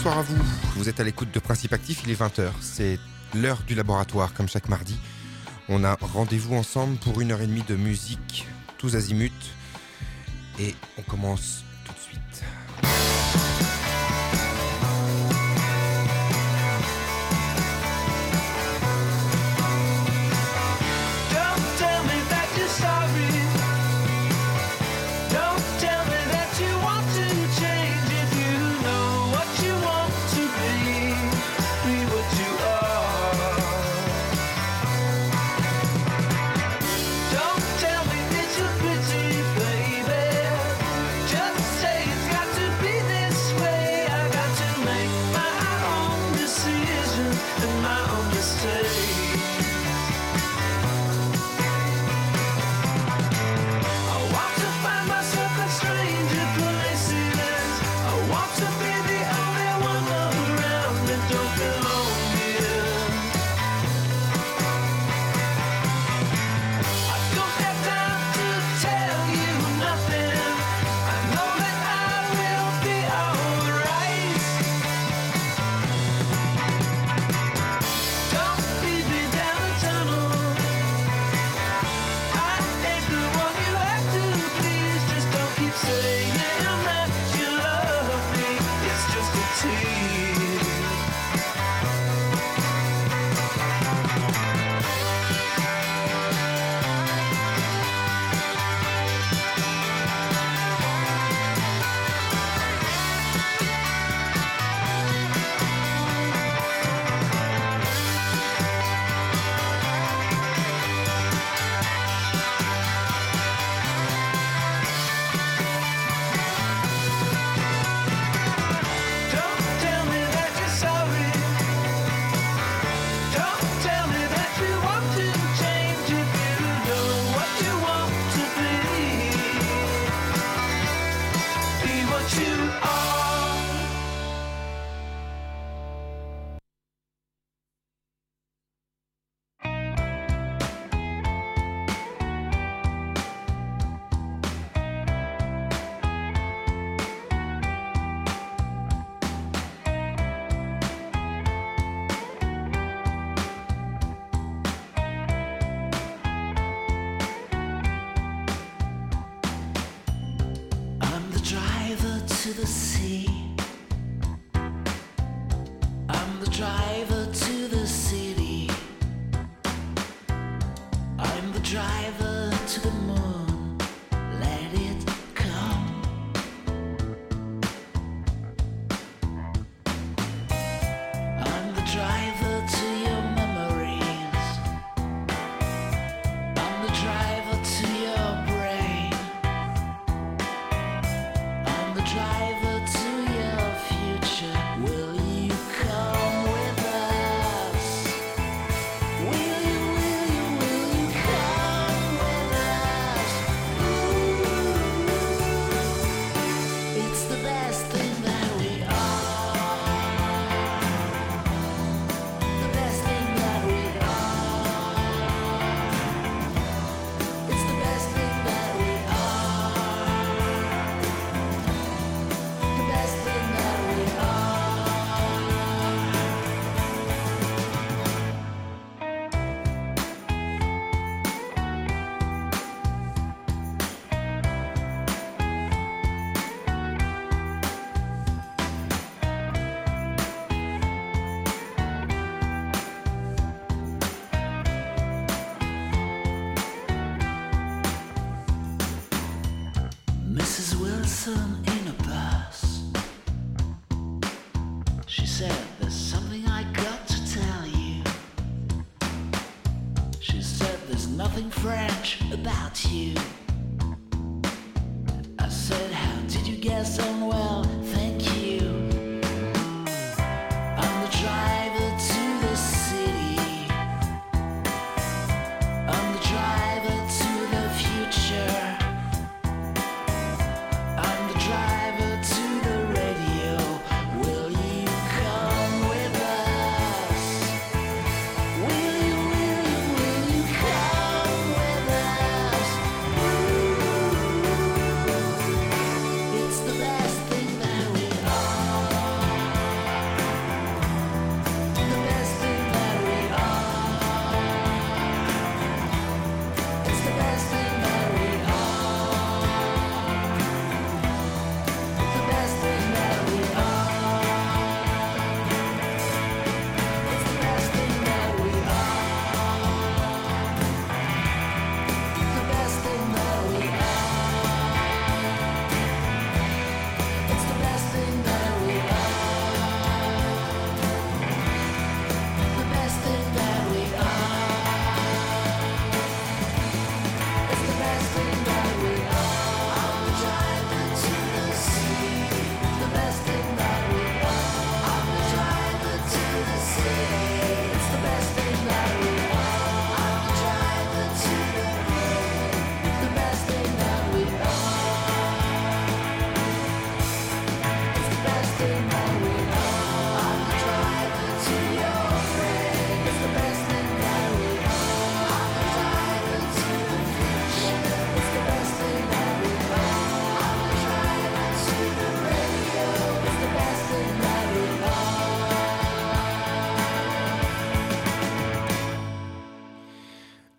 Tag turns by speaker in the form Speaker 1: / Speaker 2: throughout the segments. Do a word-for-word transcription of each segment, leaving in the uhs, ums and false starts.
Speaker 1: bonsoir à vous. Vous êtes à l'écoute de Principe Actif, il est vingt heures. C'est l'heure du laboratoire, comme chaque mardi. On a rendez-vous ensemble pour une heure et demie de musique, tous azimuts. Et on commence tout de suite.
Speaker 2: It's the best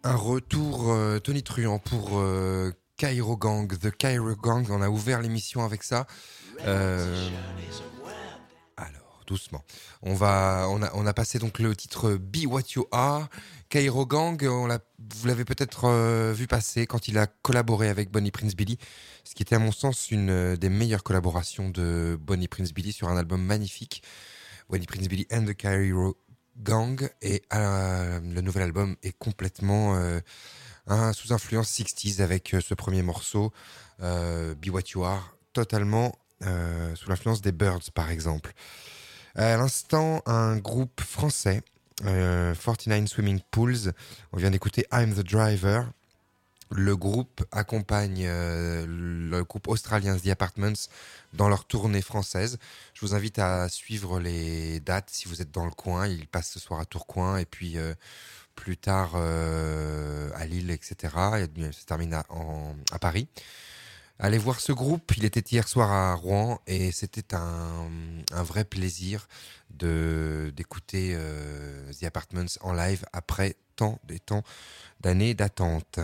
Speaker 1: Un retour euh, tonitruant pour euh, Cairo Gang, The Cairo Gang. On a ouvert l'émission avec ça. Euh, alors, doucement. On va, on a, on a passé donc le titre Be What You Are. Cairo Gang, on l'a, vous l'avez peut-être euh, vu passer quand il a collaboré avec Bonnie Prince Billy, ce qui était à mon sens une des meilleures collaborations de Bonnie Prince Billy sur un album magnifique. Bonnie Prince Billy and the Cairo Gang, et euh, le nouvel album est complètement euh, un, sous influence sixties avec euh, ce premier morceau euh, Be What You Are, totalement euh, sous l'influence des Birds par exemple. À l'instant, un groupe français, euh, forty-nine Swimming Pools. On vient d'écouter I'm the Driver. Le groupe accompagne euh, le groupe australien The Apartments dans leur tournée française. Je vous invite à suivre les dates si vous êtes dans le coin. Ils passent ce soir à Tourcoing et puis euh, plus tard euh, à Lille, et cetera. Et ça se termine à, en, à Paris. Allez voir ce groupe. Il était hier soir à Rouen et c'était un, un vrai plaisir de, d'écouter euh, The Apartments en live après tant des temps d'années d'attente.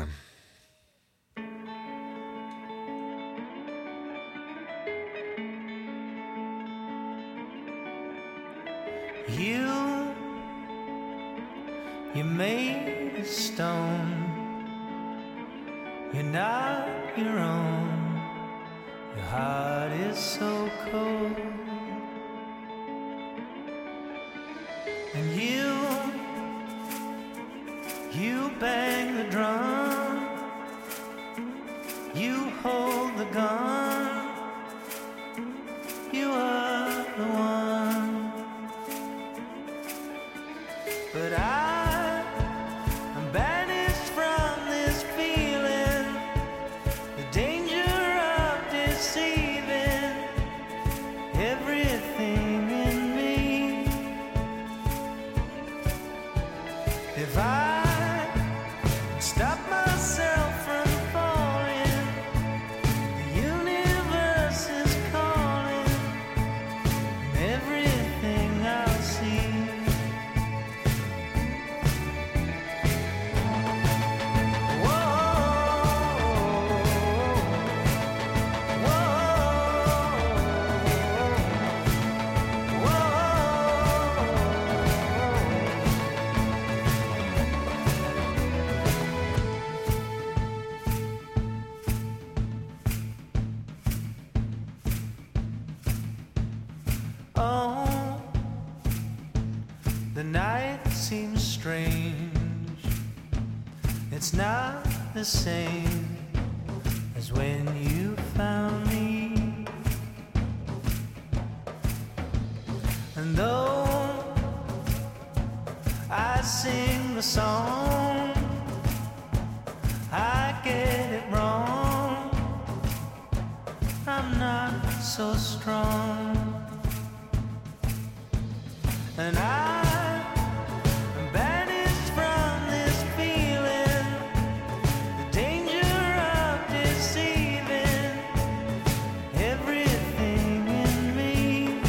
Speaker 2: You, you made of stone. You're not your own. Your heart is so cold. And you, you bang the drum. You hold the gun. You are the one. But I, I'm banished from this feeling, the danger of deceiving everything in me. If I stop myself from falling, the universe is calling, and everything I'll see. Oh, the night seems strange. It's not the same as when you found me. And though I sing the song, I get it wrong. I'm not so strong. And I, I'm banished from this feeling, the danger of deceiving everything in me.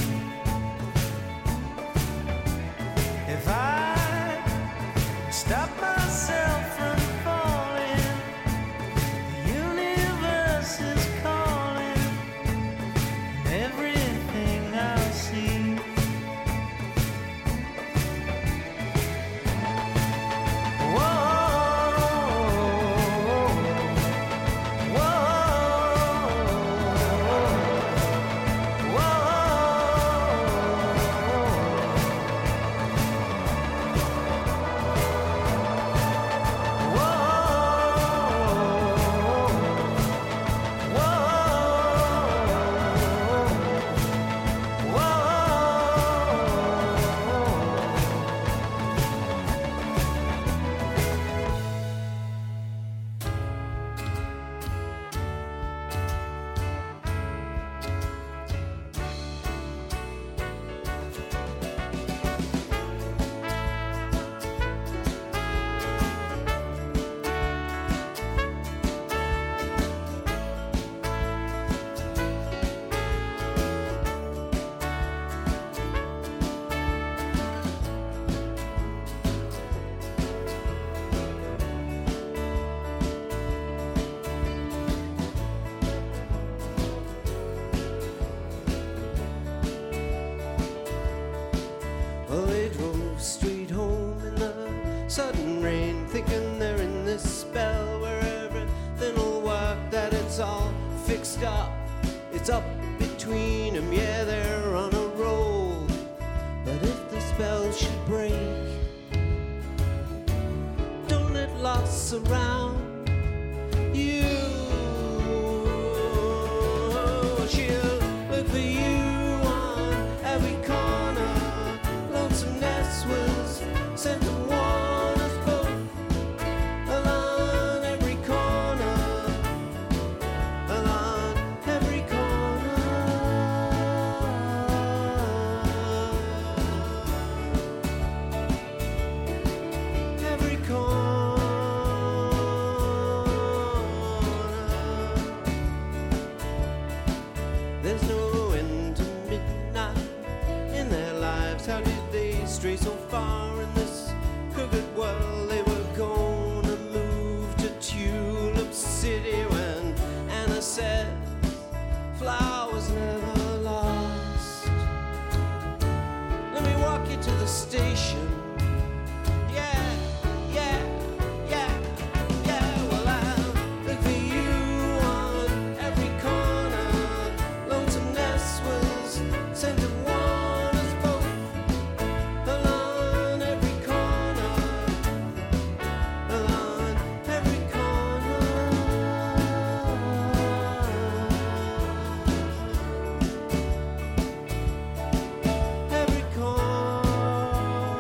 Speaker 2: If I stop myself from falling, the universe is calling, and everything I'll see.
Speaker 3: sudden rain, thinking they're in this spell where everything'll work, that it's all fixed up. It's up between them, yeah, they're on a roll. But if the spell should break, don't let loss surround you. She'll look for you on every corner. Lonesomeness was sent to warn us both. Along every corner, along every corner. Every corner. There's no end to midnight in their lives. How did they stray so far in this crooked world? They were gonna move to Tulip City when Anna said flowers never lost. Let me walk you to the station. Yeah, yeah, yeah, yeah. Well, I'll look for you on every corner. Lonesomeness was sent to warn us both. Along every corner, along every corner. Every corner.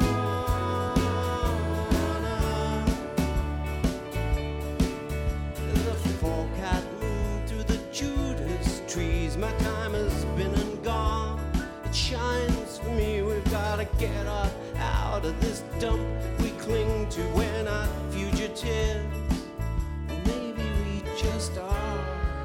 Speaker 3: There's a four-cat moon through the Judas trees. My time has been and gone. It shines for me. We've gotta get us out of this dump we cling to. We're not fugitives. Or maybe we just are.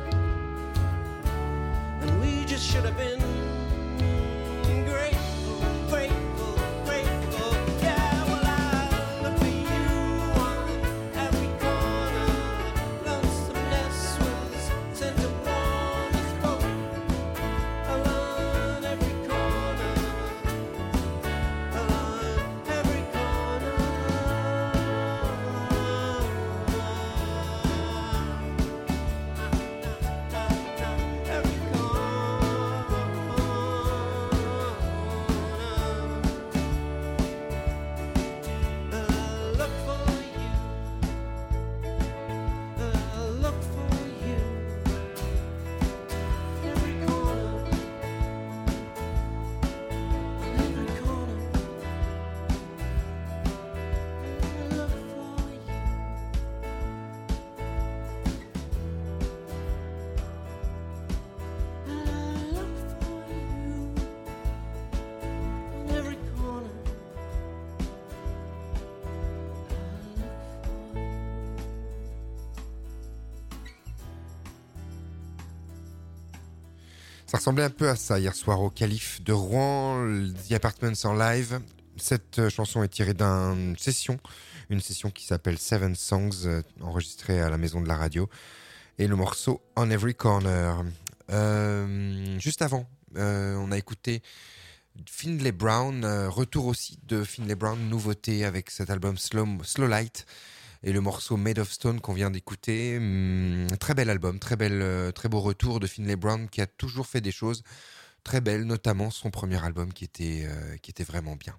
Speaker 3: And we just should have been grateful, grateful, grateful. Yeah, well, I look for you on every corner. Lonesomeness was sent to warn us both. Along every corner, along every corner. Every corner. I look for you. I look for you. Every corner. Every corner. I look for you. I look for you. Every corner.
Speaker 1: Ça ressemblait un peu à ça hier soir au Calife de Rouen, The Apartments en live. Cette euh, chanson est tirée d'une session, une session qui s'appelle Seven Songs, euh, enregistrée à la maison de la radio, et le morceau On Every Corner. Euh, juste avant, euh, on a écouté Finlay Brown, euh, retour aussi de Finlay Brown, nouveauté avec cet album Slow, Slow Light et le morceau Made of Stone qu'on vient d'écouter. Hum, très bel album, très, belle, euh, très beau retour de Finlay Brown qui a toujours fait des choses très belles, notamment son premier album qui était, euh, qui était vraiment bien.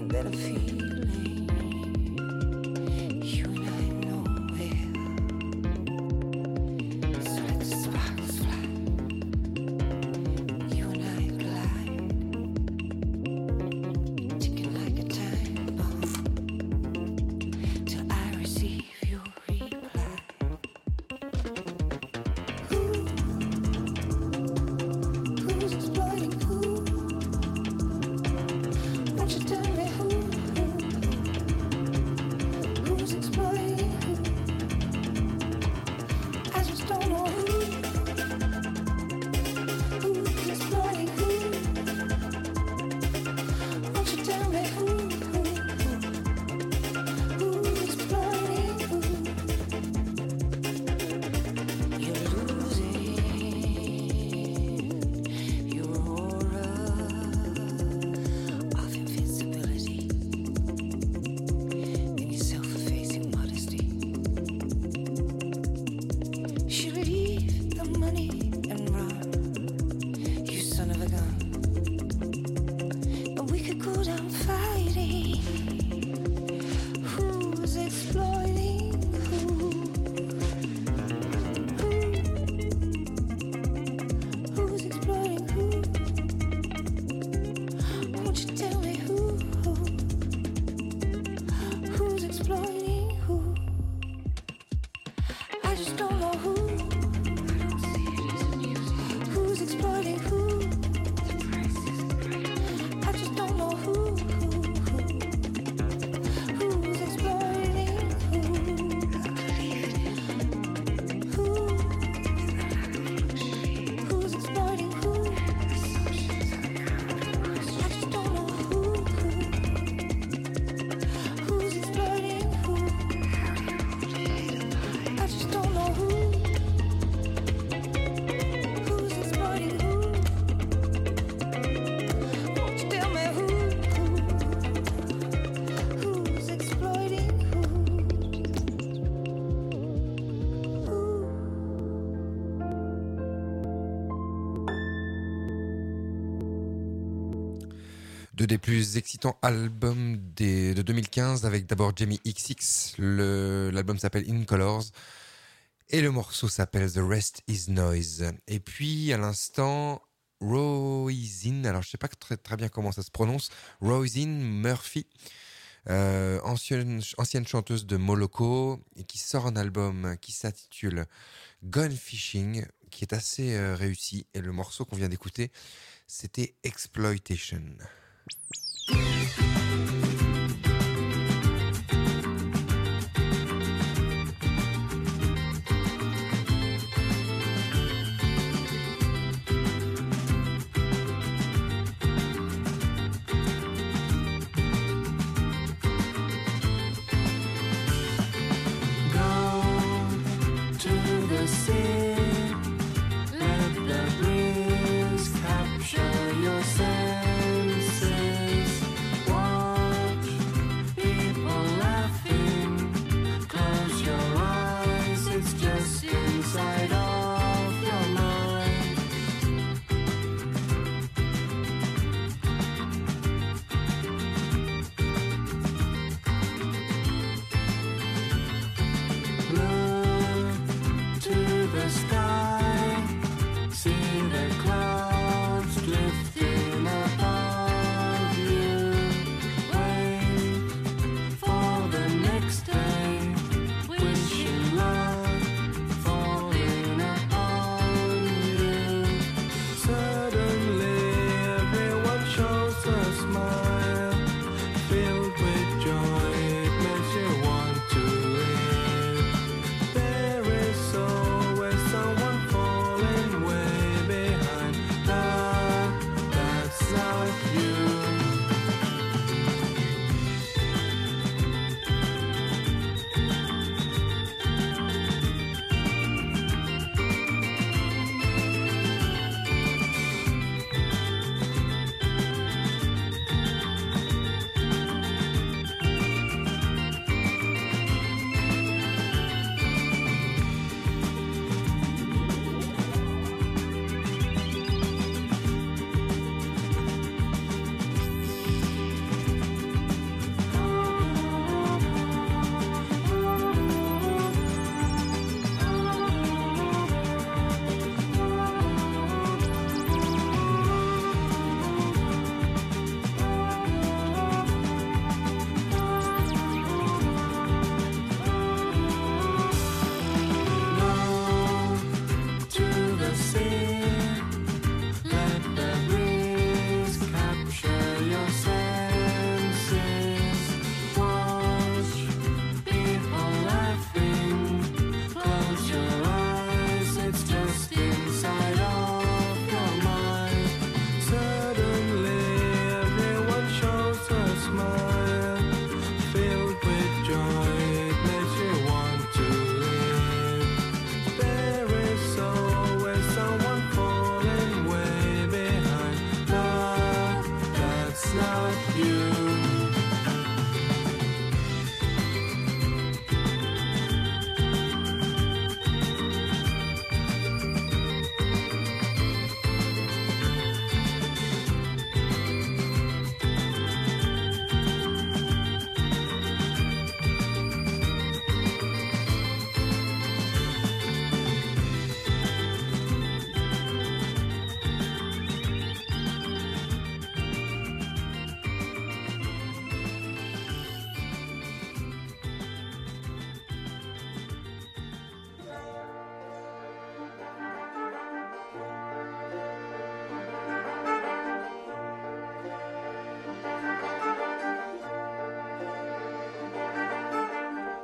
Speaker 4: ain't that a feeling? You and I nowhere. So let the sparks fly. You and I glide, ticking like a time bomb, till I receive your reply. Who, who's exploiting who? Won't you tell me who, who, who's exploiting who? I just don't know who, who's exploiting who. Won't you tell me who, who, who, who's exploiting who? You're losing your aura of invincibility in your self-effacing modesty. Should leave the money and run, you son of a gun. But we could go down fighting. Who's exploiting who? Who? Who's exploiting who? Won't you tell me who? Who? Who's exploiting who? I just don't know who. Who's exploiting who? I just don't know who. Who? Who? Who's exploiting who? Who? Who's exploiting who? I just don't know who. Who? Who's exploiting who? I just don't know who. Who's exploiting who? Won't you tell me who? Who? Who's exploiting who? Who?
Speaker 1: Deux des plus excitants albums des- de deux mille quinze avec d'abord Jamie X X. Le- L'album s'appelle In Colors et le morceau s'appelle The Rest Is Noise. Et puis à l'instant, Roisin, alors je sais pas très, très bien comment ça se prononce, Roisin Murphy, euh, ancienne, ancienne chanteuse de Moloko et qui sort un album qui s'intitule Gone Fishing, qui est assez euh, réussi. Et le morceau qu'on vient d'écouter, c'était Exploitation.
Speaker 2: Go to the sea, let the breeze capture your senses. One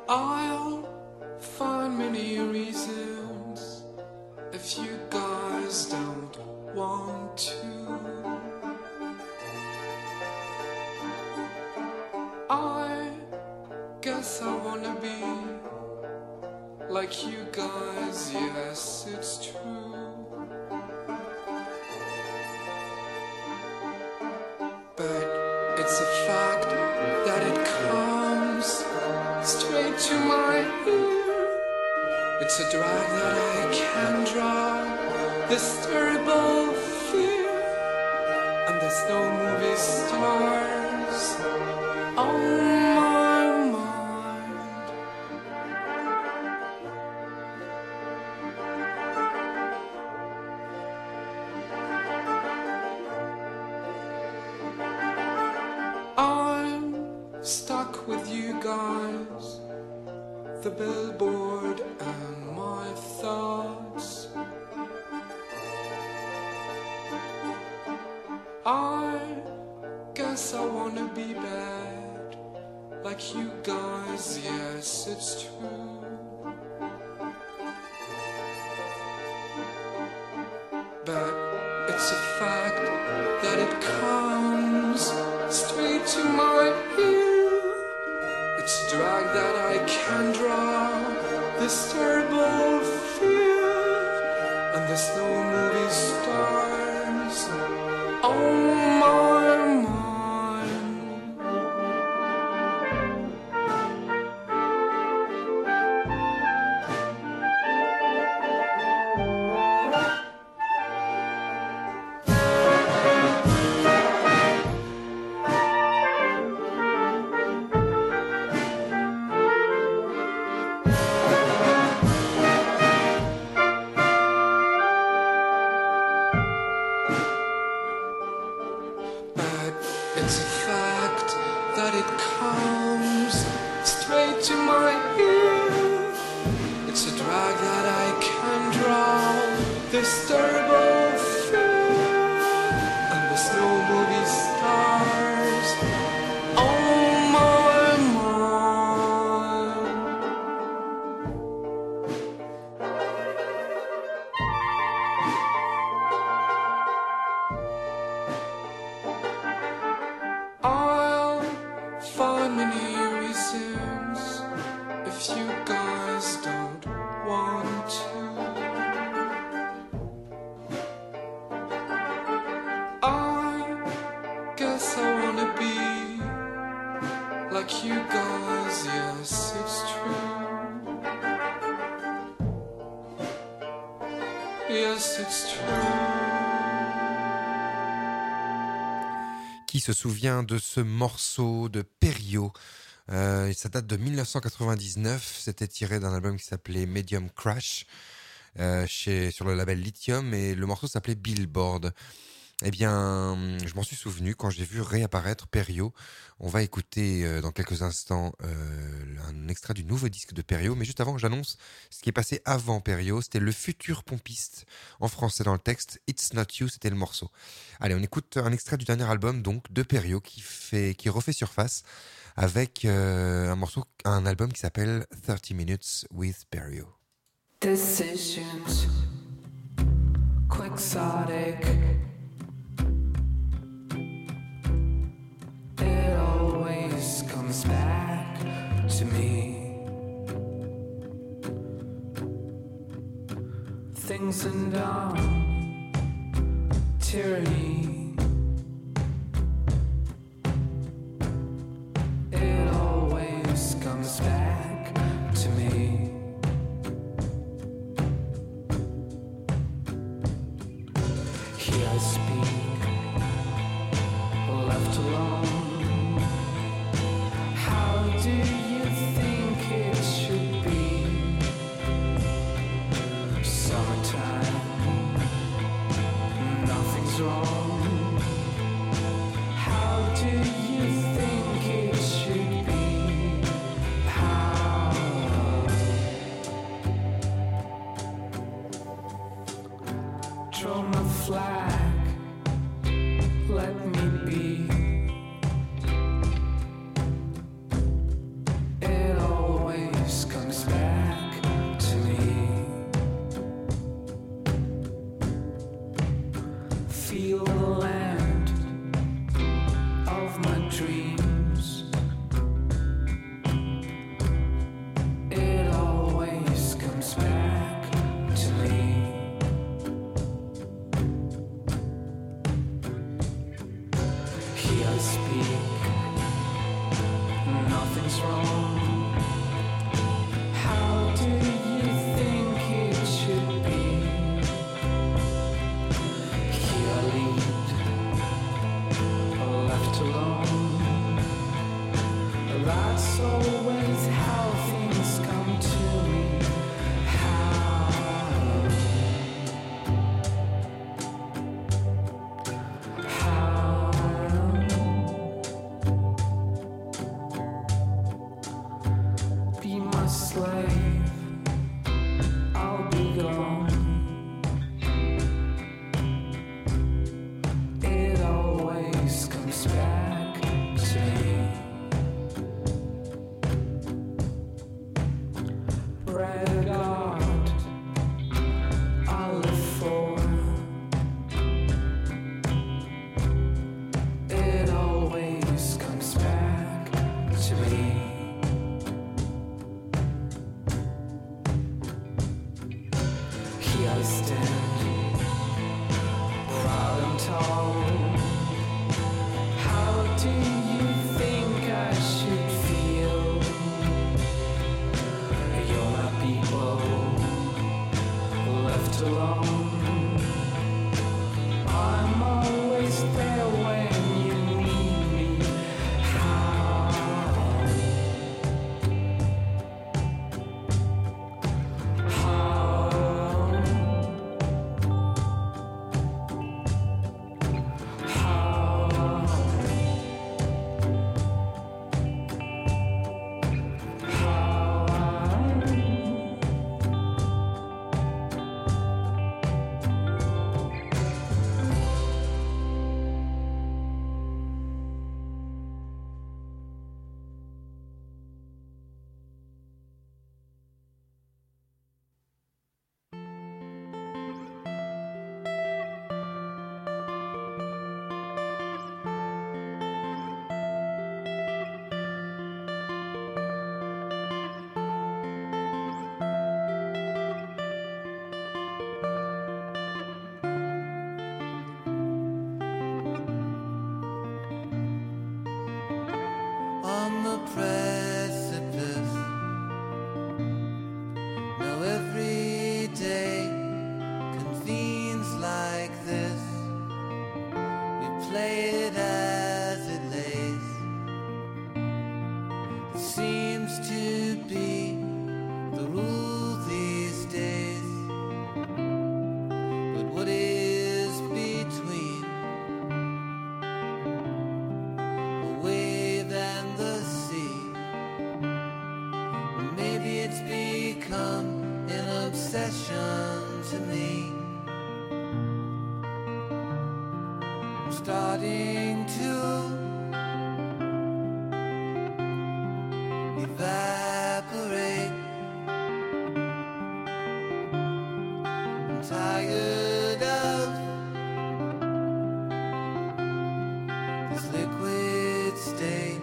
Speaker 5: I'll find many reasons if you guys don't want to. I guess I wanna be like you guys, yes, it's true. But it's a fact that it comes straight to my ear. It's a drag that I can draw, this terrible fear. And there's no movie stars on my mind. I'm stuck with you guys, the billboard and my thoughts. I guess I wanna be bad like you guys, yes, it's true. But it's a fact that it comes straight to my ear. It's a drag that I can draw, this terrible fear. And there's no movie stars on my mind. But it's a fact that it comes straight to my ear. It's a drag that I can draw, this terrible fear. And there's no movie stars on my mind. I'll find many reasons if you guys don't want to. I guess I wanna be like you guys, yes, it's true. Yes, it's true.
Speaker 1: Qui se souvient de ce morceau de Perriot? Euh, ça date de dix-neuf cent quatre-vingt-dix-neuf. C'était tiré d'un album qui s'appelait Medium Crash euh, chez, sur le label Lithium, et le morceau s'appelait Billboard. Eh bien, je m'en suis souvenu quand j'ai vu réapparaître Perriot. On va écouter euh, dans quelques instants euh, un extrait du nouveau disque de Perriot. Mais juste avant, j'annonce ce qui est passé avant Perriot. C'était Le Futur Pompiste. En français dans le texte, It's Not You, c'était le morceau. Allez, on écoute un extrait du dernier album donc de Perriot qui, fait, qui refait surface avec euh, un morceau, un album qui s'appelle thirty minutes with Perriot.
Speaker 5: Decisions, quixotic. It always comes back to me. Things undone, tyranny. It always comes back to me. Here I speak, left alone. How do you think it should be? Summertime, nothing's wrong. How do you think it should be? How? Throw my flag, let me be of my dreams. It always comes back to me. Here I speak, nothing's wrong. How do you think it should be? Here I lead, left alone. That's always how things come to me. How? How? Be my slave, I'll be gone. It always comes back to me. Bread God, I live for. It always comes back to me. Here I stand, proud and tall. How do you think I should feel? You're my people, left alone. I'm always there when you need me. How? How? How?
Speaker 2: On the precipice. Now every day convenes like this. We play it as it lays. It seems to be the rule these days. But what is between a wave and the sea? Maybe it's become an obsession to me. I'm starting to evaporate. I'm tired of this liquid state.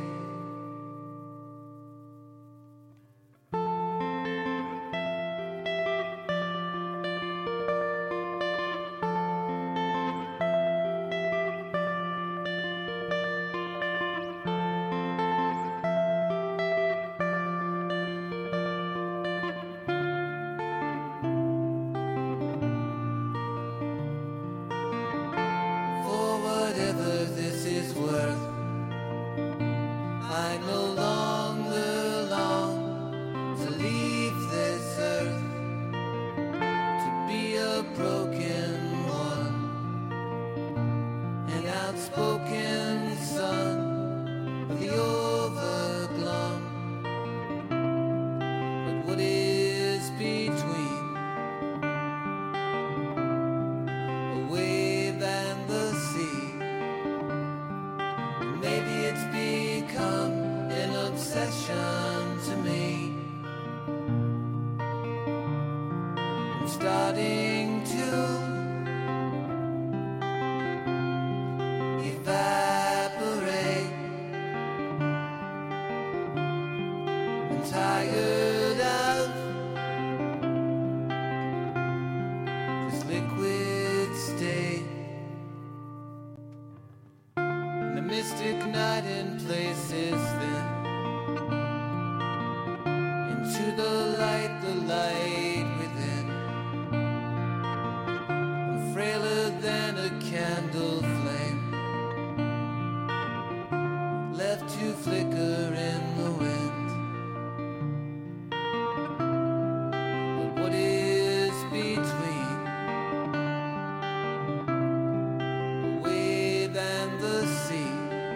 Speaker 2: For whatever this is worth, I no longer long to leave this earth, to be a broken one, an outspoken son of the overglum. But what is between a wave and the sea? Maybe it's become an obsession to me. I'm starting to evaporate. night in places thin. Into the light, the light within. I'm frailer than a candle flame, left to flicker in the wind. But what is between the wave and the sea?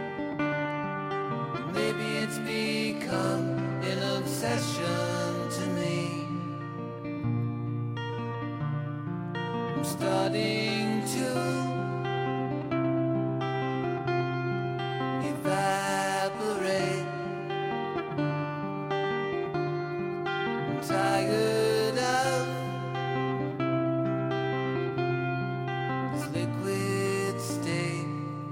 Speaker 2: Maybe it's become an obsession to me. I'm starting to evaporate. I'm tired of this liquid state.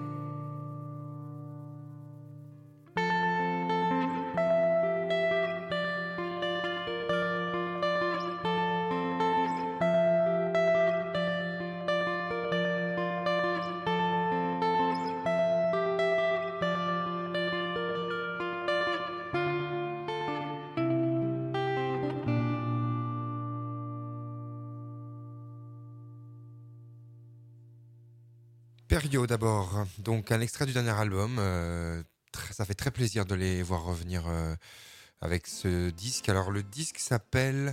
Speaker 1: Perio d'abord, donc un extrait du dernier album. euh, tr- ça fait très plaisir de les voir revenir euh, avec ce disque. Alors le disque s'appelle,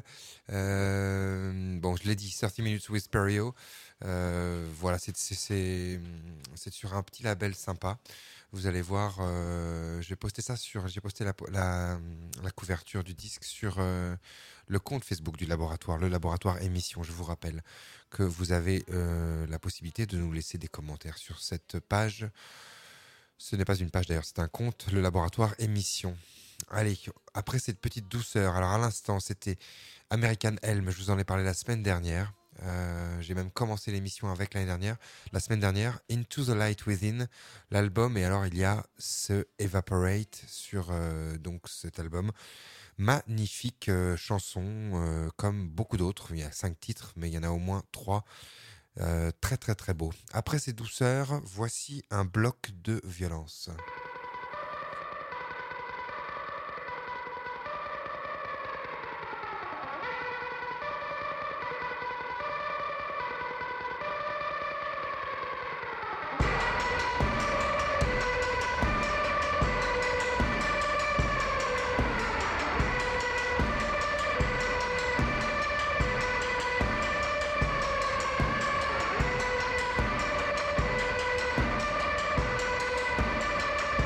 Speaker 1: euh, bon je l'ai dit, thirty minutes with Perio. Euh, voilà, c'est, c'est, c'est, c'est sur un petit label sympa. Vous allez voir, euh, j'ai posté ça sur, j'ai posté la, la, la couverture du disque sur euh, le compte Facebook du laboratoire, le laboratoire émission. Je vous rappelle que vous avez euh, la possibilité de nous laisser des commentaires sur cette page. Ce n'est pas une page d'ailleurs, c'est un compte, le laboratoire émission. Allez, après cette petite douceur, alors à l'instant c'était American Elm, je vous en ai parlé la semaine dernière. Euh, j'ai même commencé l'émission avec l'année dernière, la semaine dernière, Into the Light Within, l'album, et alors il y a ce Evaporate sur euh, donc cet album. Magnifique euh, chanson, euh, comme beaucoup d'autres. Il y a cinq titres, mais il y en a au moins trois. Euh, très très très beau. Après ces douceurs, voici un bloc de violence.
Speaker 2: Thank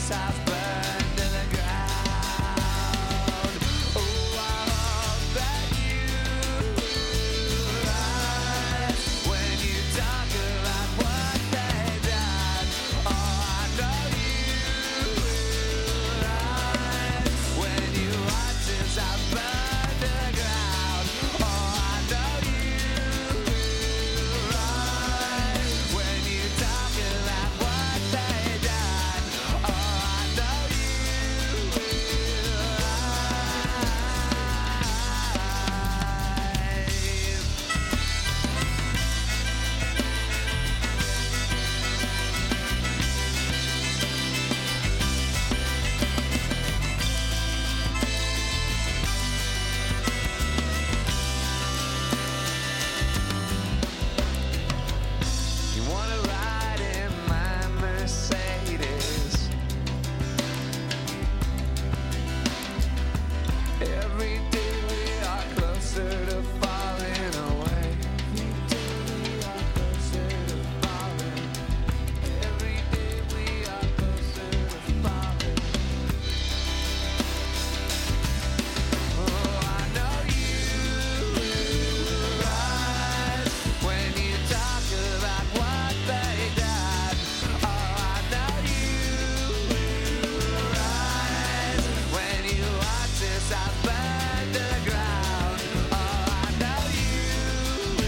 Speaker 3: this house burned to the ground. Oh, I hope that you rise when you talk about what they've done. Oh, I know you rise when you watch this house burn to the ground. Oh, I know you rise when you talk about what they've done. Oh, I know you You wanna ride in my Mercedes? Every day we are closer to falling away. Every day we are closer to falling. Every day we are closer to falling. Oh, I know you rise when you talk about what they done. Oh, I know you rise when you watch this house burn to the ground. Oh, I know you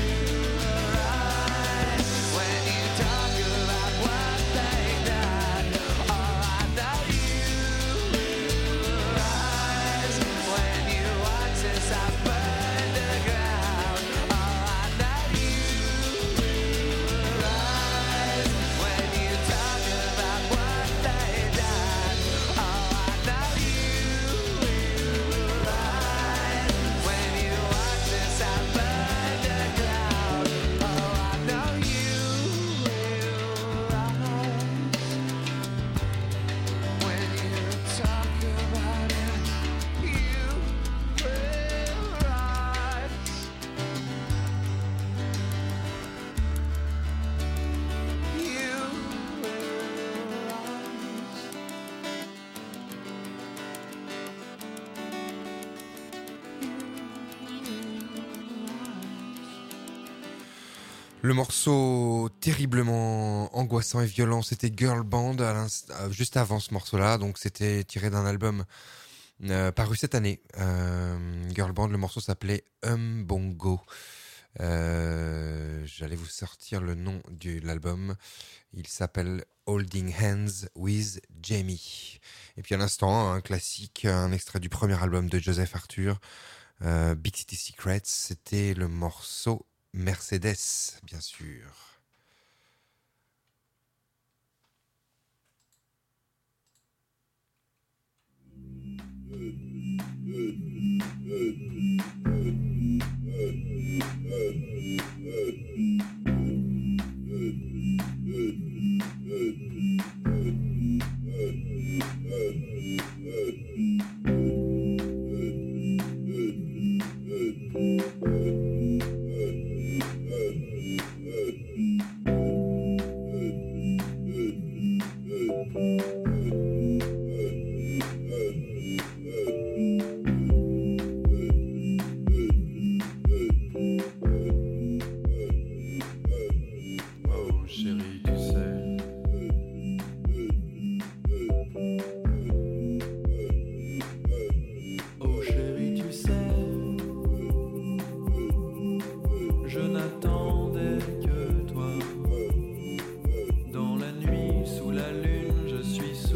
Speaker 3: rise when you talk about what they done. Oh, I know you rise when you watch this house burn to the ground. Oh, I know you rise when you talk about what they done. Oh, I know you rise when you watch this house burn to the ground. Oh, I know you rise when you talk about it. You will rise. You will rise.
Speaker 1: Le morceau terriblement angoissant et violent, c'était Girl Band à l'inst- euh, juste avant ce morceau-là, donc c'était tiré d'un album euh, paru cette année. Euh, Girl Band, le morceau s'appelait Um Bongo. Euh, j'allais vous sortir le nom de l'album. Il s'appelle Holding Hands with Jamie. Et puis à l'instant, un classique, un extrait du premier album de Joseph Arthur, euh, Big City Secrets. C'était le morceau Mercedes, bien sûr.
Speaker 6: Oh chérie, tu sais, oh chérie, tu sais, je n'attendais que toi. Dans la nuit, sous la lune, je suis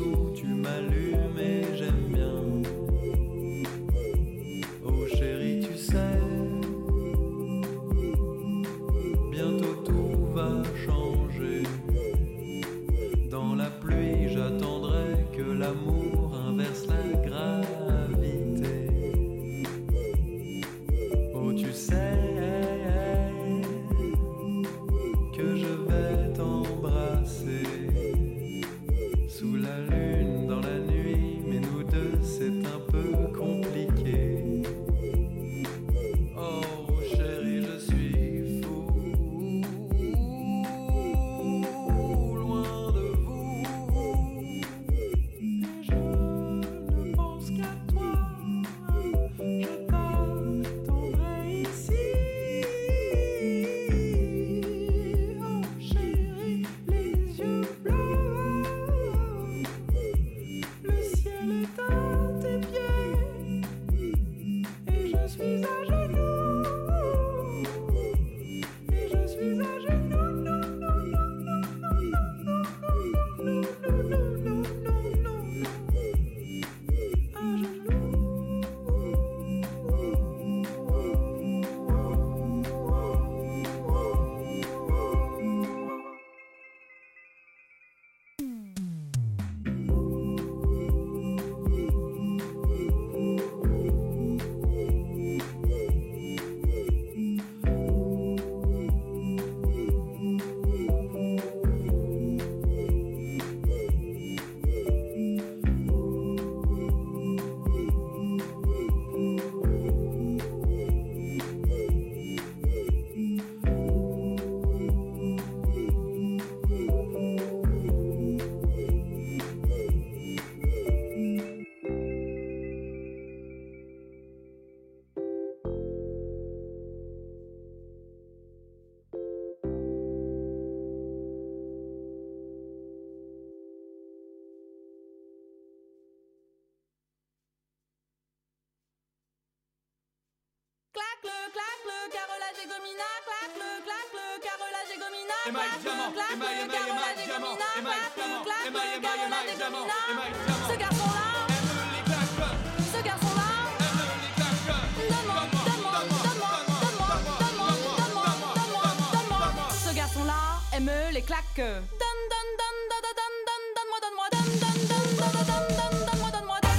Speaker 7: gomina, claque le, claque le, carrelage et gomina,
Speaker 8: Émail,
Speaker 7: claque
Speaker 8: diamant,
Speaker 7: le, claque
Speaker 8: émail,
Speaker 7: le,
Speaker 8: émail,
Speaker 7: carrelage
Speaker 8: émail,
Speaker 7: et
Speaker 8: diamant,
Speaker 7: gomina,
Speaker 8: émail,
Speaker 7: claque le,
Speaker 8: diamant,
Speaker 7: claque
Speaker 8: émail,
Speaker 7: le,
Speaker 8: émail,
Speaker 7: carrelage et
Speaker 8: émail, diamant,
Speaker 7: gomina.
Speaker 8: émail, diamant.
Speaker 7: Ce garçon-là,
Speaker 8: Aime les claques,
Speaker 7: ce garçon-là,
Speaker 8: aime les claques.
Speaker 7: donne-moi, donne-moi, donne-moi, donne-moi, donne-moi, donne-moi, donne-moi, donne-moi. Ce garçon-là aime les claques. Donne, donne, donne, donne, donne, donne, donne-moi, donne-moi, donne, donne, donne, donne, donne, donne, donne-moi, donne-moi, donne.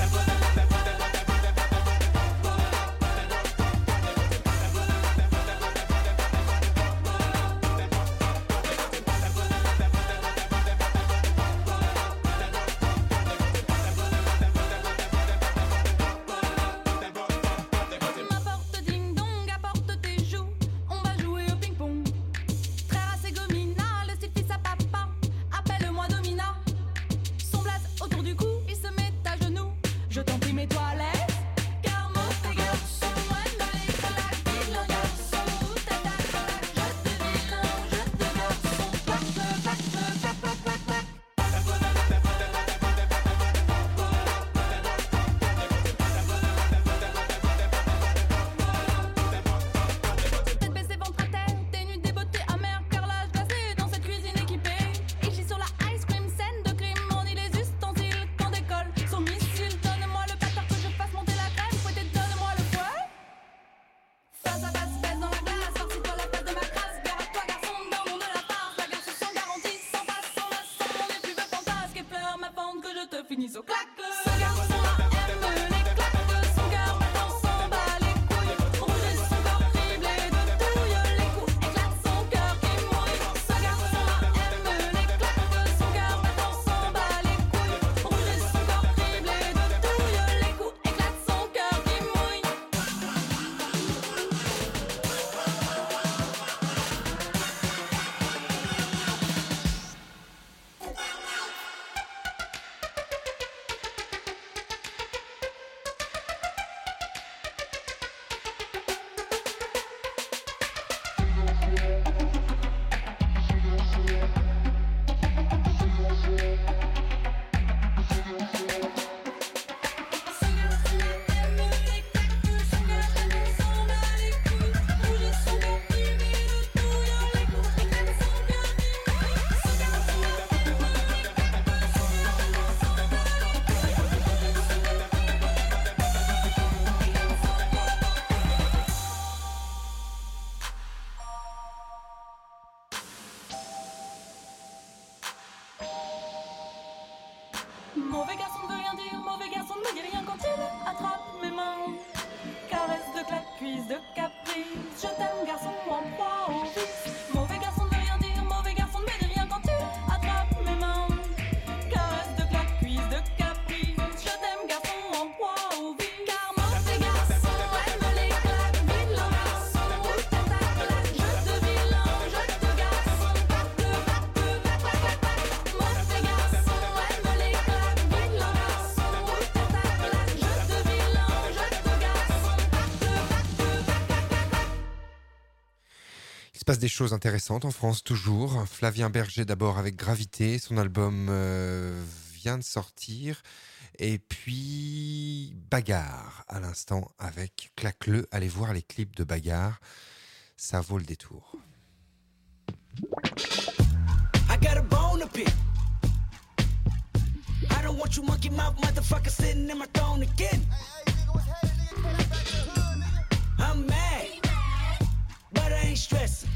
Speaker 7: M'apporte ding-dong, apporte tes joues, on va jouer au ping-pong. Frère à ses gomina, le style fils à papa, appelle-moi Domina. Son blaze autour du cou, il se met à genoux. Je t'en prie, mets-toi à l'aise, car mon tes garçons, aime les claques, dis le garçon, où t'es ta claque, je te dis non, je te garçon, claque, claque, claque, claque, claque, claque, claque. Tête baissée, ventre à terre, t'es nu, débeauté, amer, carrelage glacé dans cette cuisine équipée. Il chie sur la ice cream, scène de crime, on dit les ustensiles qu'on décolle. Son missile, donne-moi le patin que je fasse monter la crème, fouettez, donne-moi le poil. Face à face, baisse dans la glace, farcis-toi la place de ma crasse. Gare à toi, garçon, dans le monde de la farce. La garce sans garantie, sans passe, sans masse, sans mon nez plus belle fantasque. Et pleure ma fente que je te finisse au claque. Ce garçon-là aime les claques, son cœur battant s'en bat les couilles. Rouge et son corps criblé de touille, les coups éclatent son cœur qui mouille. Ce garçon-là aime les claques, son cœur battant s'en bat les couilles. Rouge et son corps criblé de touille, les coups éclatent son cœur qui mouille. Mauvais garçon ne veut rien dire, mauvais garçon ne me dit rien quand il attrape mes mains. Caresse de claque, cuisse de caprice, je t'aime garçon en proie au vice. Mauvais garçon ne veut rien dire, mauvais garçon ne me dit rien quand il attrape mes mains. Caresse de claque, cuisse de caprice, je t'aime garçon en proie au vice. Car mauvais garçon aime les claques, vilain garçon, où t'es ta claque, je te vilain, je te garçon, claque, claque, claque, claque, claque, claque. Mauvais garçon aime les claques, vilain garçon, où t'es ta claque, je te vilain, je te garçon, claque, claque, claque, claque, claque, claque.
Speaker 1: Il se passe des choses intéressantes en France toujours. Flavien Berger d'abord avec Gravité, son album euh, vient de sortir. Et puis Bagarre à l'instant avec Claque-le. Allez voir les clips de Bagarre, ça vaut le détour.
Speaker 9: I got a bone to pick. I don't want you monkey mouth motherfucker sitting in my throne again. I'm mad, but I ain't stressing.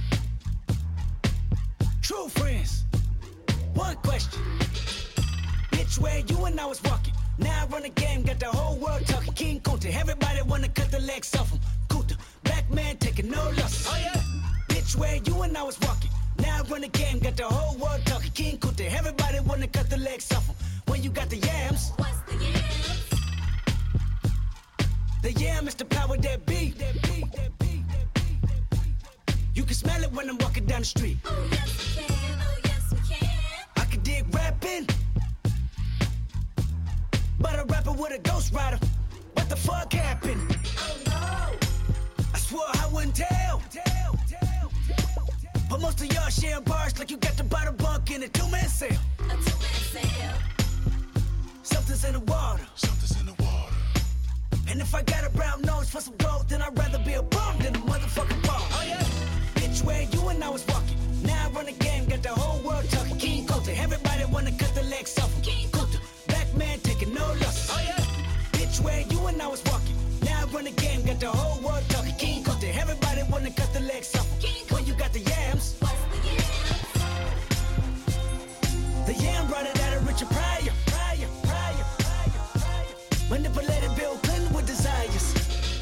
Speaker 9: True friends, one question. Bitch, where you and I was walking. Now I run the game, got the whole world talking. King Kunta, everybody wanna cut the legs off him. Kunta, black man taking no losses. Oh yeah. Bitch, where you and I was walking. Now I run the game, got the whole world talking. King Kunta, everybody wanna cut the legs off him. When you got the yams.
Speaker 7: What's the yams?
Speaker 9: The yam is the power that be. That be, that be, that be, that be. You can smell it when I'm walking down the street.
Speaker 7: Oh yes we can, oh yes we can.
Speaker 9: I can dig rapping, but a rapper with a ghost rider. What the fuck happened?
Speaker 7: Oh no.
Speaker 9: I swore I wouldn't tell. But most of y'all share bars like you got the bottom bunk in a two-man sale.
Speaker 7: A two-man sale.
Speaker 9: Something's in the water.
Speaker 10: Something's in the water.
Speaker 9: And if I got a brown nose for some gold, then I'd rather be a bum than a motherfucking ball.
Speaker 10: Oh yeah.
Speaker 9: and I was walking. Now I run the game, got the whole world talking. King Kunta, everybody wanna cut the legs off him. King Kunta, black man taking no losses. Oh yeah. Bitch, where you and I was walking. Now I run the game, got the whole world talking. King Kunta, everybody wanna cut the legs off him. When you got the yams. The yam brought it out of Richard Pryor. Pryor, Pryor, Pryor, Pryor. Manipulated Bill Clinton with desires.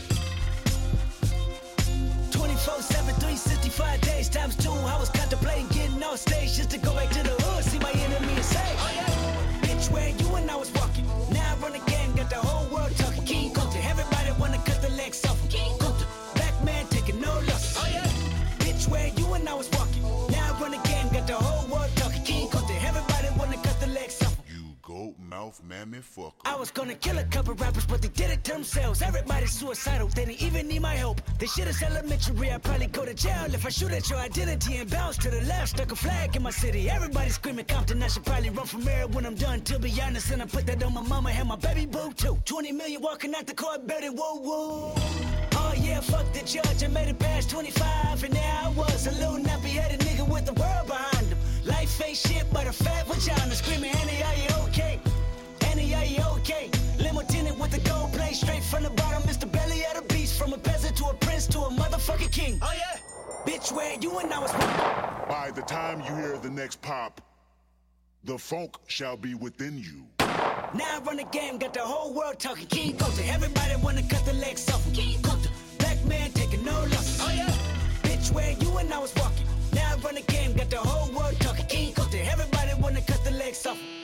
Speaker 9: twenty-four seven, three sixty-five days times two. I was contemplating getting on stage just to go back to the hood, see my enemy and say, oh yeah. Bitch, where you and I was walking. Now I run the game, got the whole world talking. King Kunta, everybody wanna cut the legs off him. King Kunta, black man taking no losses. Oh yeah. Bitch, where you and I was walking. Now I run the game, got the whole world talking. King Kunta, everybody wanna cut the legs off him.
Speaker 10: You goat mouth mammy fucker.
Speaker 9: I was gonna kill a couple rappers, but they did it to themselves. Everybody's suicidal, they didn't even need my help. This shit is elementary, I'd probably go to jail if I shoot at your identity and bounce to the left. Stuck a flag in my city, everybody screaming Compton. I should probably run from here when I'm done, to be honest. And I put that on my mama and my baby boo too. twenty million walking out the court, better whoa whoa. Oh yeah, fuck the judge, I made it past twenty-five, and there I was, a little nappy-headed nigga with the world behind him. Life ain't shit but a fat vagina, screaming, Annie, are you okay? Annie, are you okay? Limo tinted with the gold plate, straight from the bottom, Mister Belly of the beast. From a peasant to a prince to a motherfucking king. Oh yeah! Bitch, where you and I was...
Speaker 10: By the time you hear the next pop, the funk shall be within you.
Speaker 9: Now I run the game, got the whole world talking. King Kunta, everybody wanna cut the legs off him. King Kunta, black man taking no losses. Oh yeah! Bitch, where you and I was walking. Now I run the game, got the whole world talking. King Kunta, everybody wanna cut the legs off him.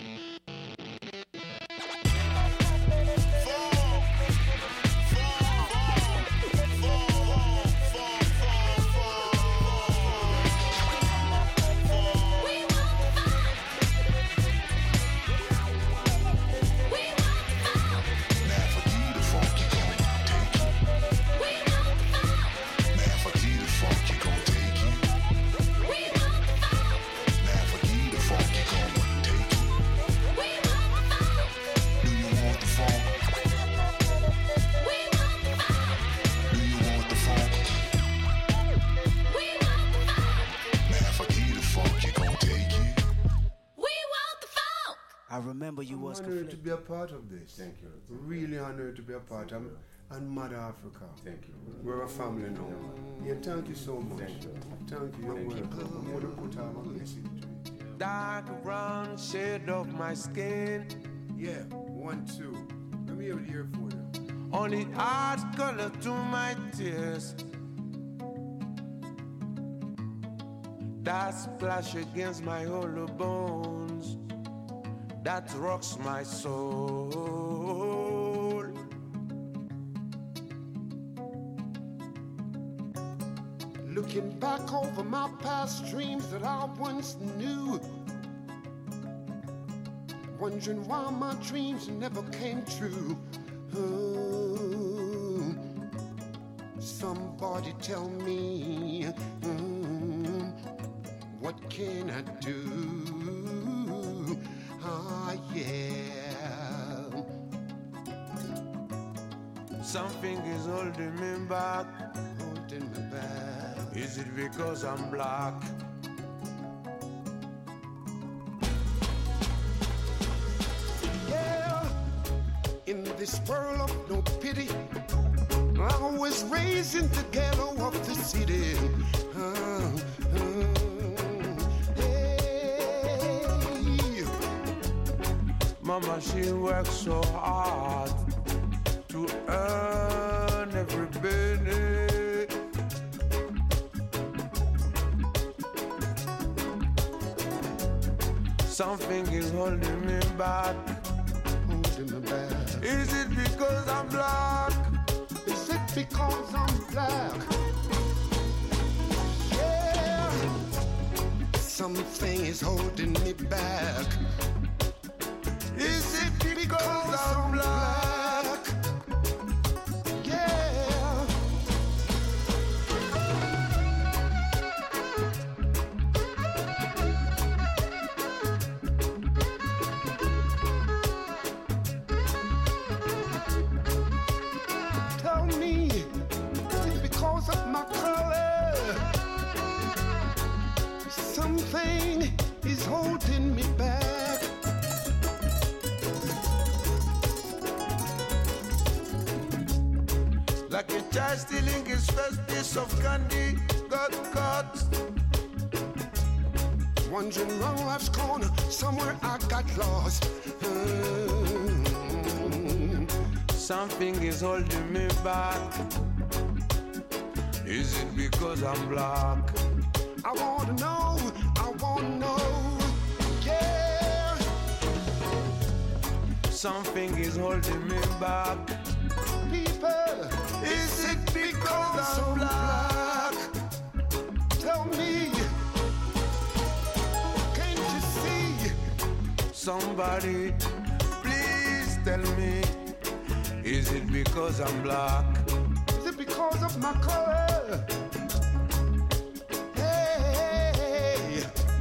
Speaker 9: I remember you
Speaker 11: I'm
Speaker 9: was
Speaker 11: honored
Speaker 9: conflict.
Speaker 11: to be a part of this. Thank you. Really honored to be a part of and Mother Africa. Thank you. We're a family now. Yeah, thank you so much. Thank you. Thank you. You're welcome. I'm gonna put out my blessing to you.
Speaker 6: Dark brown shade of my skin.
Speaker 11: Yeah, one, two. Let me hear it here for you.
Speaker 6: Only hard color to my tears. That splash against my hollow bones. That rocks my soul.
Speaker 12: Looking back over my past dreams that I once knew, wondering why my dreams never came true. Oh, somebody tell me, mm, what can I do? Ah, yeah.
Speaker 6: Something is holding me back.
Speaker 12: Holding me back.
Speaker 6: Is it because I'm black?
Speaker 12: Yeah. In this world of no pity, I was raised in the ghetto of the city. Uh, uh.
Speaker 6: Mama, she works so hard to earn every penny. Something is holding me back.
Speaker 12: Holding me back.
Speaker 6: Is it because I'm black?
Speaker 12: Is it because I'm black? Yeah. Something is holding me back.
Speaker 6: Is it because I'm black?
Speaker 12: Yeah. Tell me, is it because of my color? Something is holding me back.
Speaker 6: Like a child stealing his first piece of candy, got caught.
Speaker 12: Wandering round life's corner, somewhere I got lost. Mm.
Speaker 6: Something is holding me back. Is it because I'm black?
Speaker 12: I wanna know, I wanna know, yeah.
Speaker 6: Something is holding me back.
Speaker 12: People,
Speaker 6: is it because I'm black?
Speaker 12: Tell me, can't you see?
Speaker 6: Somebody, please tell me, is it because I'm black?
Speaker 12: Is it because of my color? Hey.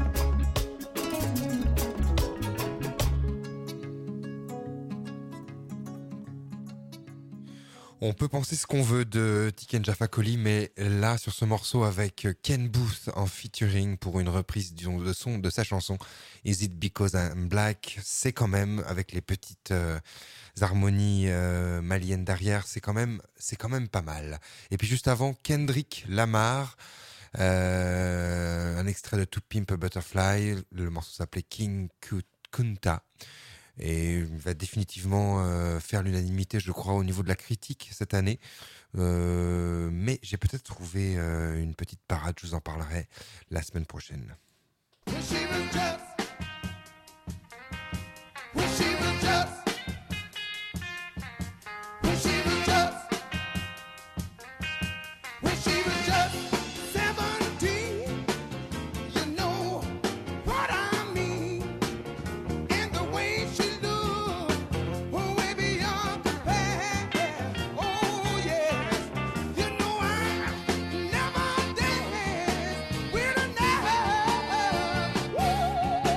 Speaker 1: On peut penser ce qu'on veut de Tiken Jah Fakoly, mais là, sur ce morceau avec Ken Booth en featuring pour une reprise du de son de sa chanson Is It Because I'm Black, c'est quand même, avec les petites euh, harmonies euh, maliennes derrière, c'est quand même, c'est quand même pas mal. Et puis juste avant, Kendrick Lamar, euh, un extrait de To Pimp a Butterfly, le morceau s'appelait King Kunta. Et il va définitivement euh, faire l'unanimité, je crois, au niveau de la critique cette année. Euh, mais j'ai peut-être trouvé euh, une petite parade, je vous en parlerai la semaine prochaine.
Speaker 12: Woo!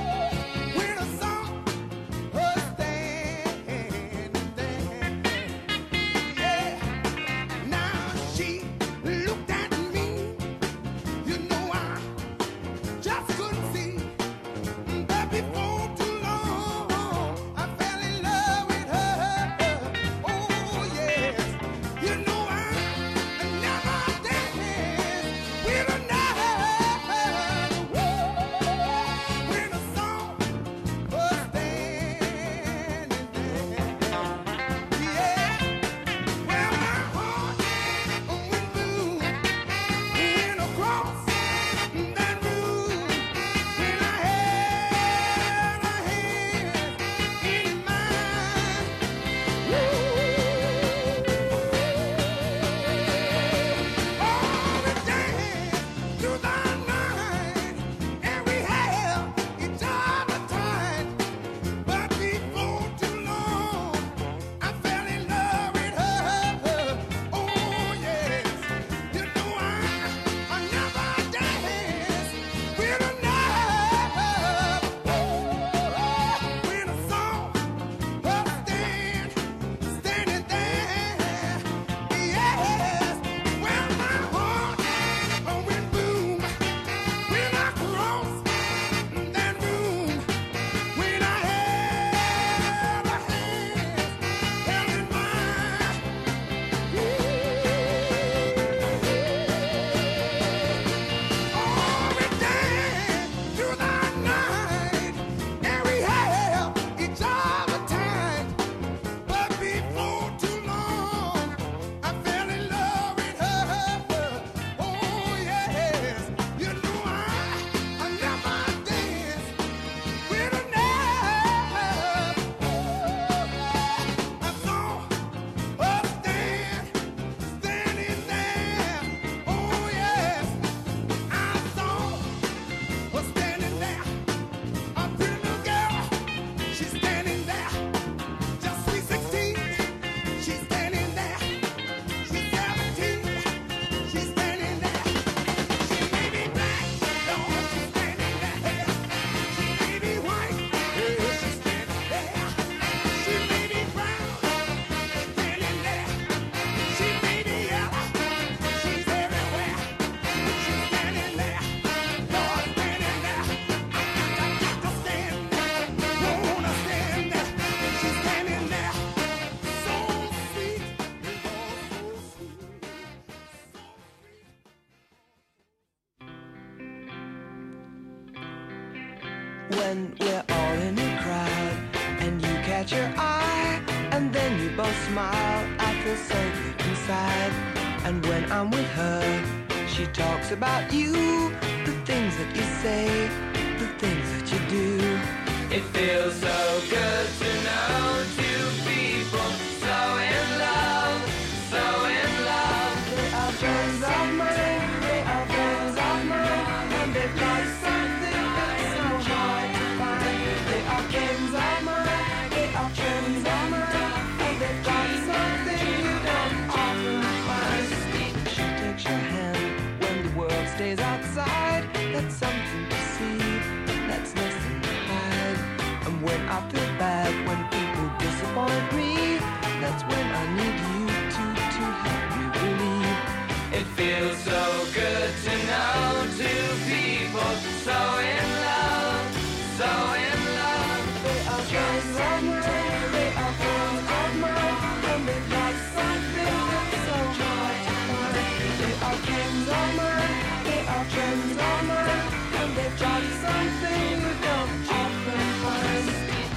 Speaker 2: when we're all in a crowd and you catch her eye and then you both smile. I feel so good inside. And when I'm with her, she talks about you, the things that you say, the things that you do. It feels so good to know two people so in love, so in love. They are friends of mine, they are friends of mine, and they've got something that's so hard to find. They are friends of mine, they are friends of mine, and they've got something you don't often find. She takes your hand when the world stays outside. That's something to see, that's nothing to hide. And when I feel bad, when people disappoint me, that's when I need you to, to help me believe. It feels so good to know two people so in love, so in love. They are friends of mine, they are friends of mine, and they've got something that's so hard to find. They are friends of mine, they are friends of mine, and they've got something you don't often find.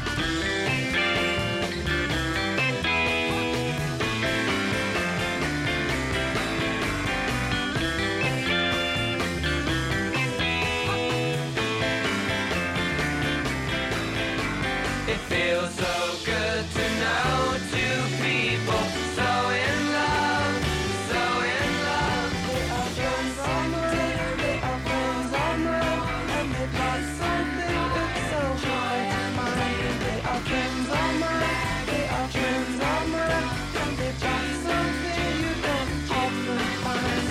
Speaker 2: It feels so good to know two people so in love, so in love. They are friends of mine, they are friends of mine, and they've got something that's so hard to find. They are friends of mine, they are friends of mine, and they've got something you don't often find.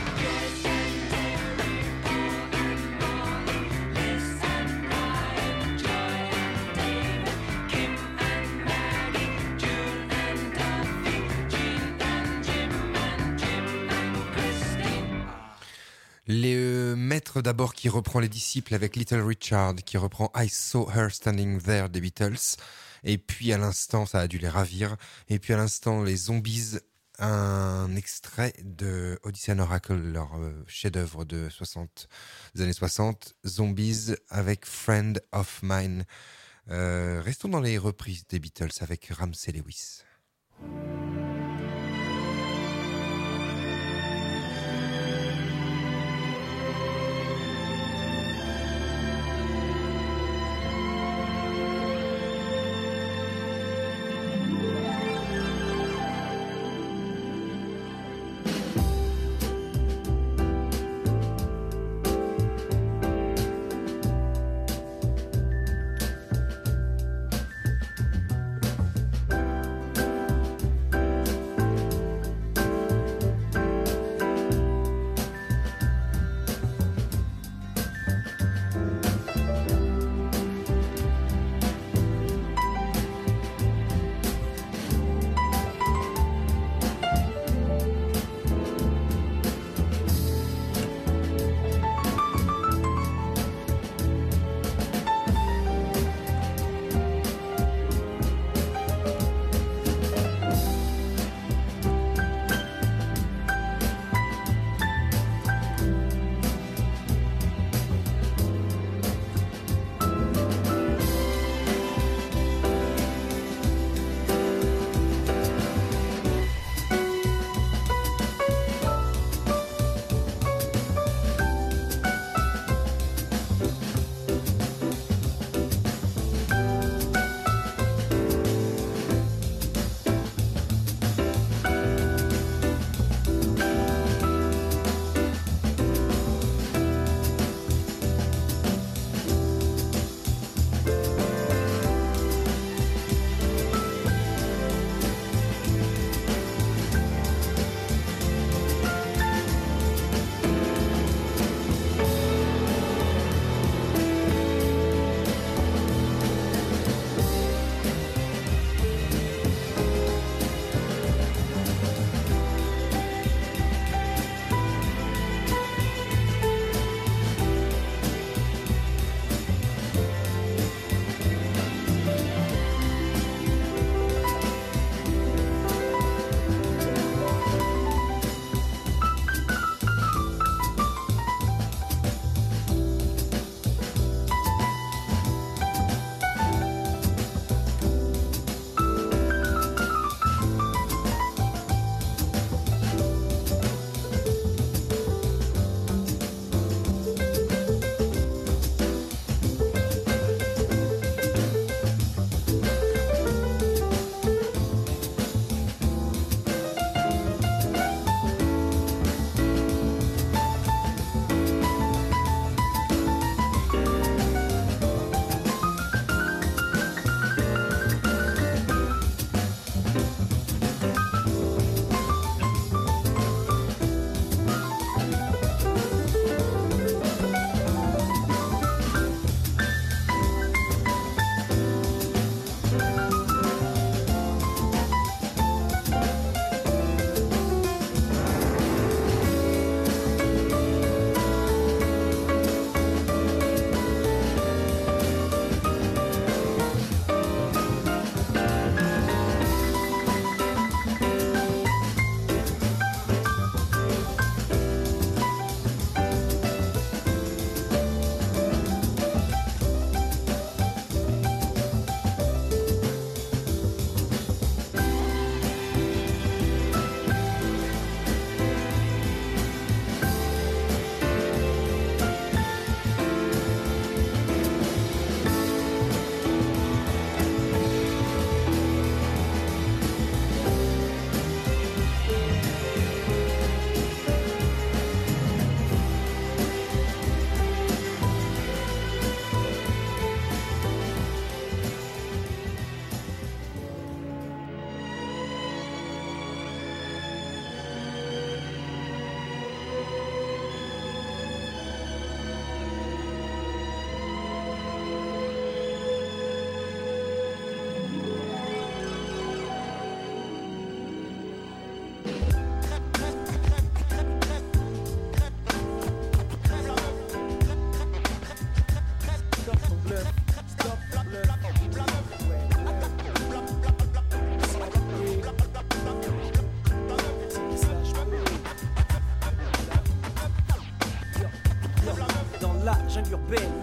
Speaker 1: Les euh, maîtres d'abord qui reprend les disciples avec Little Richard, qui reprend I Saw Her Standing There des Beatles. Et puis à l'instant, ça a dû les ravir. Et puis à l'instant, les Zombies, un extrait de Odyssey and Oracle, leur euh, chef-d'œuvre de soixante, des années soixante. Zombies avec Friend of Mine. Euh, restons dans les reprises des Beatles avec Ramsey Lewis.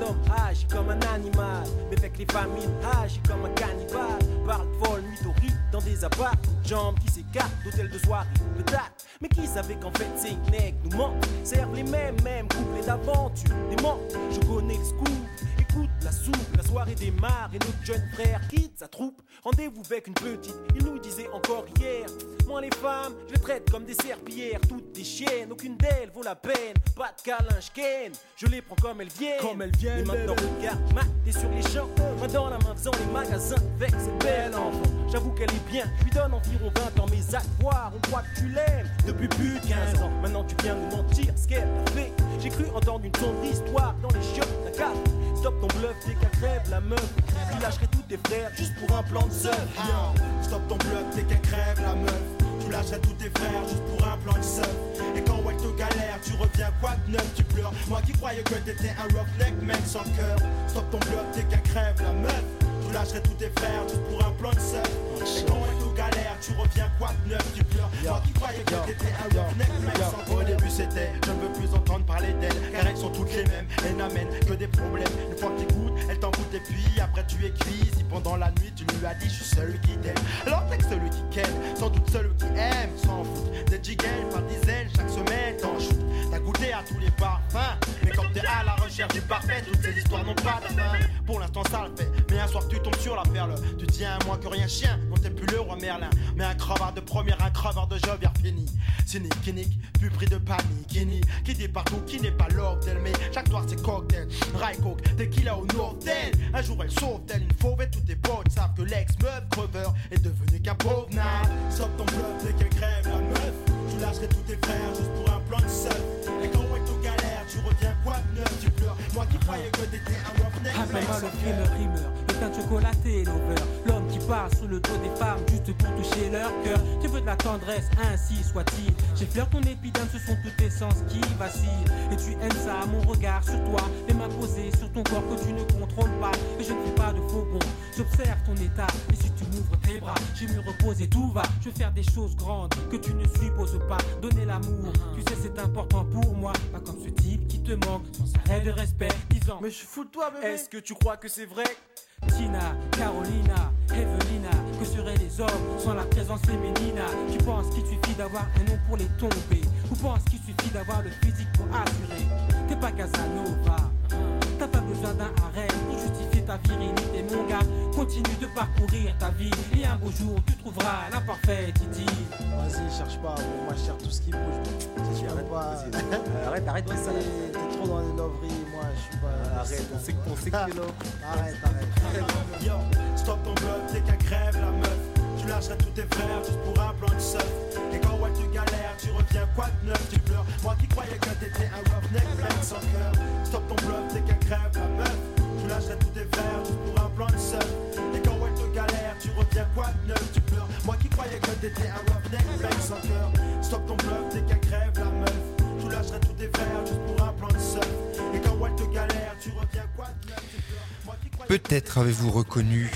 Speaker 13: l'homme agit comme un animal, mais fait que les familles agissent comme un cannibale. Parle de vol, mythorie, dans des apparts, de jambes qui s'écartent, d'hôtels de soirée, de date. Mais qui savait qu'en fait ces nègres nous mentent, servent les mêmes, mêmes couplets d'aventure, des mentes. Je connais le scoop, écoute la soupe, la soirée démarre et notre jeune frère quitte sa troupe. Rendez-vous avec une petite, il nous disait encore hier. Moi les femmes, je les traite comme des serpillères, toutes des chiennes, aucune d'elles vaut la peine. Pas de câlin, j'ken, je les prends comme elles viennent. Comme elles viennent. Et maintenant regarde, maté sur les champs, main dans la main faisant les magasins avec cette belle enfant. J'avoue qu'elle est bien, je lui donne environ vingt ans, mes actes voir, on croit que tu l'aimes depuis plus de quinze ans. Maintenant tu viens nous mentir ce qu'elle a fait. J'ai cru entendre une sombre histoire dans les chiottes d'un café. Stop ton bluff, dès qu'elle crève la meuf. Tu lâcherais tous tes frères juste pour un plan de seul.
Speaker 14: Stop ton bluff, dès qu'elle crève la meuf. Tu lâcherais tous tes frères juste pour un plan de seul. Et quand elle te galère, tu reviens quoi de neuf, tu pleures. Moi qui croyais que t'étais un roughneck mec sans cœur. Stop ton bluff, dès qu'elle crève la meuf. Tu lâcherais tous tes frères juste pour un plan de seul. Et quand elle te galère, tu reviens quoi de neuf, tu pleures. Moi qui croyais que t'étais un roughneck mec sans cœur. Au début c'était, je ne veux plus entendre parler d'elle, car elles sont toutes les mêmes. Elles n'amènent que des problèmes. Une fois que t'écoutes, elles t'envoûtent et puis après tu es cuit. Si pendant la nuit tu lui as dit je suis celui qui t'aime, alors t'es que celui qui ken, sans doute celui qui aime, s'en fout. Des jiggles par dizaines chaque semaine t'en shoot. T'as goûté à tous les parfums, mais quand t'es à la recherche du parfait, toutes ces histoires n'ont pas de fin. Pour l'instant ça le fait, mais un soir tu tombes sur la perle. Tu tiens moins que rien chien, non t'es plus le roi Merlin. Mais un crevard de première, un crevard de job, fini. Cynique, clinique, plus pris de panique, Guinée, qui dit partout, qui n'est pas l'ordre, mais chaque soir c'est cocktail, Rai Coke, tequila au Nortel. Un jour elle sauve telle une fauve et tous tes potes savent que l'ex-meuf crever est devenu qu'un pauvre nain. Stop ton bluff dès qu'elle crève la meuf. Tu lâcherais tous tes frères juste pour un plan de seul. Et quand elle te galère, tu reviens quoi de neuf, tu pleures. Moi qui croyais que t'étais un roughneck.
Speaker 13: Appelle-moi le frimeur rimeur, le teint chocolaté et l'over. L'homme qui passe sous le dos des femmes juste pour toucher leur cœur. Tu veux de la tendresse, ainsi soit-il. J'ai fleur ton épiderme, ce sont toutes tes sens qui vacillent. Et tu aimes ça, mon regard sur toi, les mains posées sur ton corps que tu ne contrôles pas. Et je ne fais pas de faux bond, j'observe ton état. Et si tu m'ouvres tes bras, je vais me reposer, tout va. Je veux faire des choses grandes que tu ne supposes pas. Donner l'amour, tu sais c'est important pour moi. Pas comme ce type qui te manque sans arrêt de respect, disant mais je fous de toi bébé. Est-ce que tu crois que c'est vrai? Tina, Carolina, Evelina, que seraient les hommes sans la présence féminine? Tu penses qu'il suffit d'avoir un nom pour les tomber, ou penses qu'il suffit d'avoir le physique pour assurer? T'es pas Casanova, t'as pas besoin d'un harem pour justifier ta virilité mon gars. Continue de parcourir ta vie et un beau jour tu trouveras l'imparfait Titi.
Speaker 15: Vas-y cherche pas, bon, moi je cherche tout ce qui bouge. Si tu arrêtes pas, euh, arrête, arrête de ça. T'es trop dans les loveries, moi je suis pas. Arrête, on sait que on sait que t'es là. Arrête, arrête.
Speaker 14: Yo, stop ton bluff dès qu'elle crève la meuf. Tu lâcherais tous tes frères juste pour un plan de seul. Et quand ouais tu galères, tu reviens quoi de neuf, tu pleures. Moi qui croyais que t'étais un roughneck mec sans cœur. Stop ton bluff dès qu'elle crève la meuf. Tu lâcherais tous tes frères juste pour un plan de seul. Et quand ouais tu galères, tu reviens quoi de neuf, tu pleures. Moi qui croyais que t'étais un roughneck mec sans cœur. Stop ton bluff dès qu'elle crève la meuf. Tu lâcherais tous tes frères juste pour un plan de seul. Et quand ouais te galère, tu reviens quoi de neuf, tu pleures.
Speaker 1: Peut-être avez-vous reconnu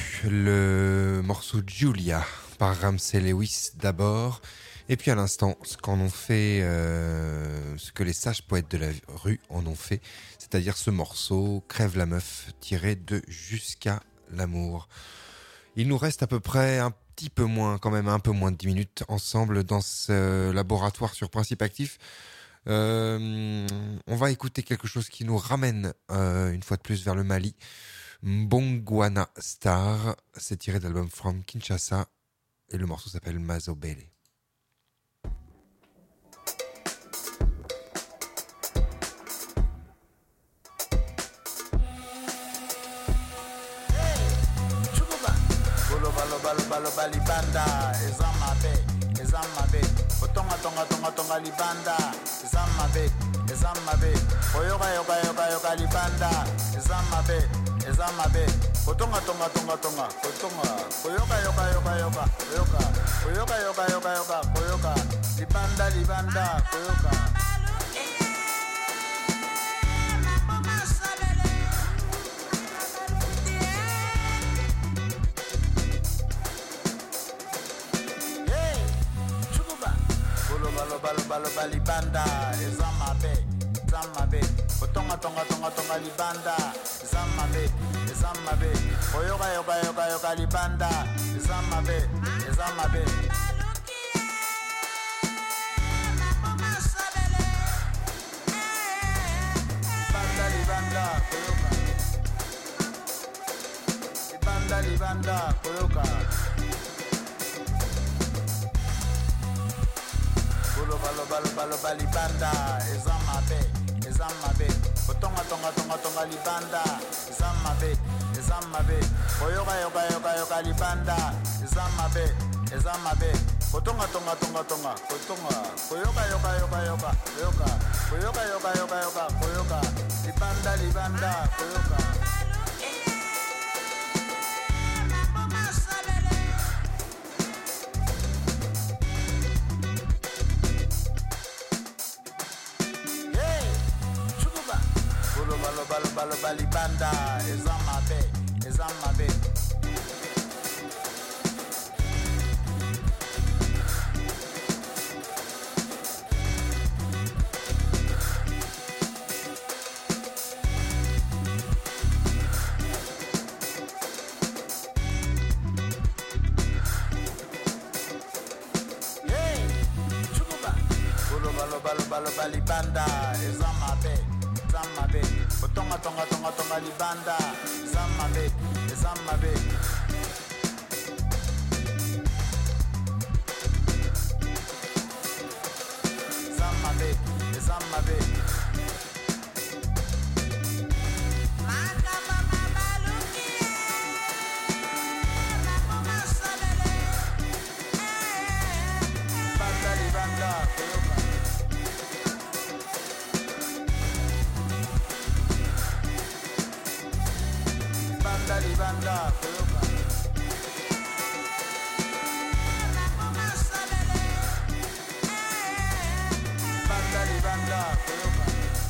Speaker 1: le morceau Julia par Ramsey Lewis d'abord, et puis à l'instant ce qu'en ont fait, euh, ce que les sages poètes de la rue en ont fait, c'est-à-dire ce morceau Crève la meuf tiré de Jusqu'à l'amour. Il nous reste à peu près un petit peu moins, quand même un peu moins de dix minutes ensemble dans ce laboratoire sur Principe Actif. Euh, on va écouter quelque chose qui nous ramène euh, une fois de plus vers le Mali. Mbongwana Star, c'est tiré de l'album From Kinshasa et le morceau s'appelle Mazobele.
Speaker 16: Baloba libanda ezamabe ezamabe otonga tonga tonga tonga libanda ezamabe ezamabe oyoka yoka yoka yoka libanda ezamabe ezamabe otonga tonga tonga tonga otonga oyoka yoka yoka yoka oyoka oyoka yoka yoka yoka oyoka libanda libanda oyoka. Balo balo balo balibanda ezamabe ezamabe Otonga tonga tonga tonga libanda Zamabe, zamabe Oyoka yoka yoka yoka libanda Zamabe, zamabe Libanda libanda koyoka Libanda libanda koyoka Loba loba loba loba libanda Zamabe, zamabe Otonga tonga tonga tonga libanda Zamabe, zamabe Oyoka yoka yoka yoka libanda Zamabe, zamabe Otonga tonga tonga tonga Otonga Koyoka yoka yoka yoka Koyoka Koyoka yoka yoka yoka Koyoka Libanda libanda Koyoka Balo balo balo balo banda Zamabe, zamabe Hey, chukuba Balo balo balo balo balo banda Zamabe Zamabe, otonga tonga tonga tonga libanda Zamabe, zamabe Zamabe, zamabe Banda libanda, koyoka Libanda libanda koyoka Libanda libanda koyoka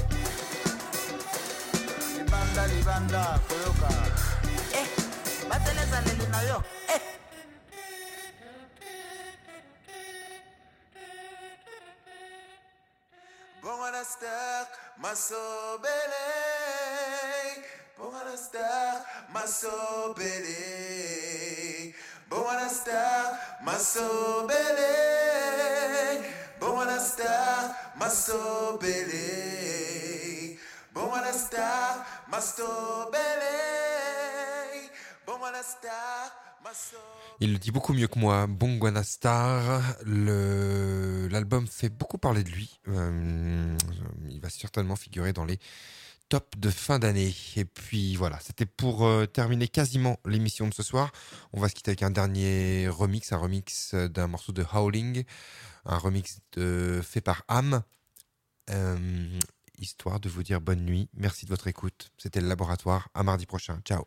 Speaker 16: Libanda libanda koyoka Eh, bateleza leli na yo Eh
Speaker 17: Bongana star masobele Bongana star masobele Bongana star masobele Bongana star masobele Bongana star masobele Bongana star
Speaker 1: Il le dit beaucoup mieux que moi. Bongwana Star, le... l'album fait beaucoup parler de lui. Euh, il va certainement figurer dans les tops de fin d'année. Et puis voilà, c'était pour euh, terminer quasiment l'émission de ce soir. On va se quitter avec un dernier remix, un remix d'un morceau de Howling, un remix de... fait par Am. Euh, histoire de vous dire bonne nuit. Merci de votre écoute. C'était le Laboratoire. À mardi prochain. Ciao.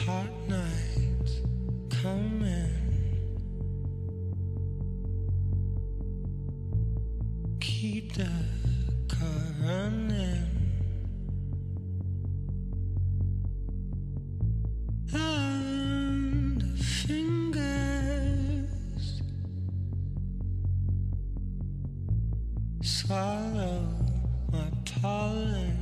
Speaker 2: hot nights coming. Keep the car running. And the fingers swallow my pollen.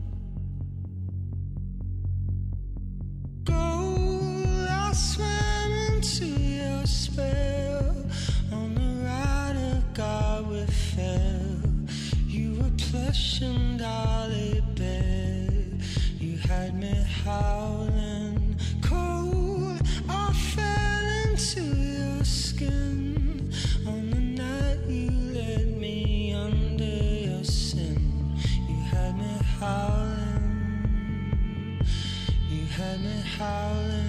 Speaker 2: Gold, I swam into your spell. On the ride of God we fell. You were plush and dolly bed. You had me howling cold. I fell into your skin. On the night you let me under your sin. You had me howling. You had me howling.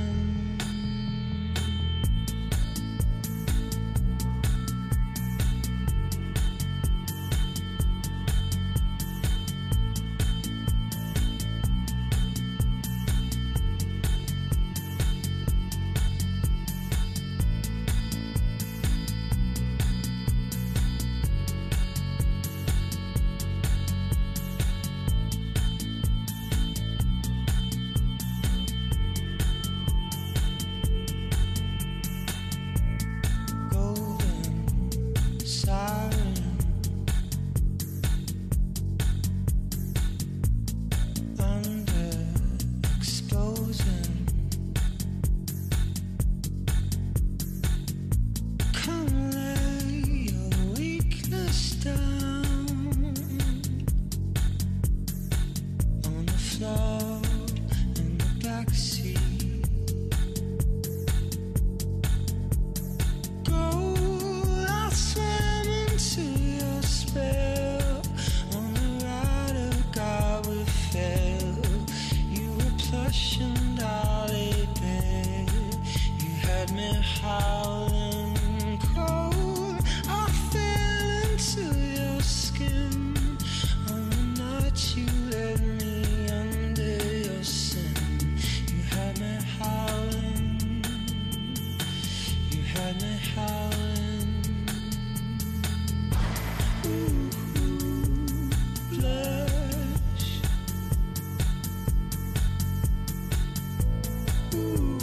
Speaker 2: Ooh.